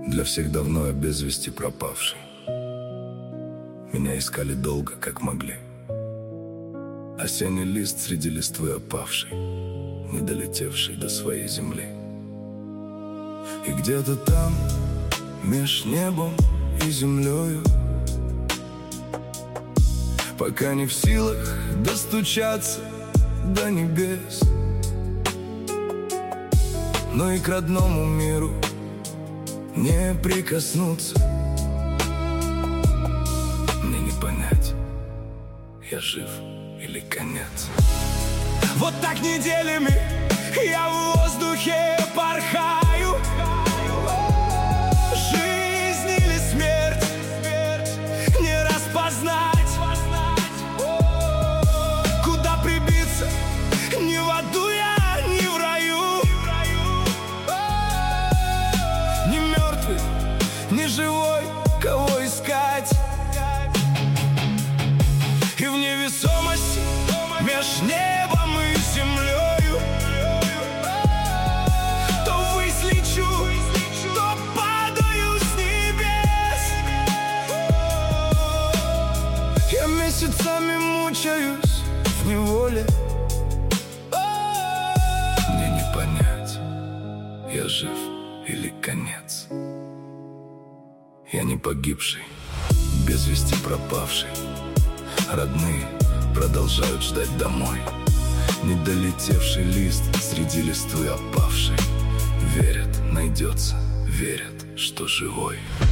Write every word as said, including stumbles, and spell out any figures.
Для всех давно я без вести пропавший. Меня искали долго, как могли. Осенний лист среди листвы опавший, не долетевший до своей земли. И где-то там, меж небом и землею, пока не в силах достучаться до небес, но и к родному миру не прикоснуться. Мне не понять, я жив или конец. Вот так неделями я в воздухе порхаю. Жизнь или смерть не распознать. Куда прибиться, ни в аду я, ни в раю. Ни мертвый, ни живой, кого искать. И в невесомости меж небом и землею то ввысь лечу, то падаю с небес. Я месяцами мучаюсь в неволе. Мне не понять, я жив или конец. Я не погибший, без вести пропавший. Родные продолжают ждать домой. Не долетевший лист среди листвы опавший. Верят, найдется, верят, что живой.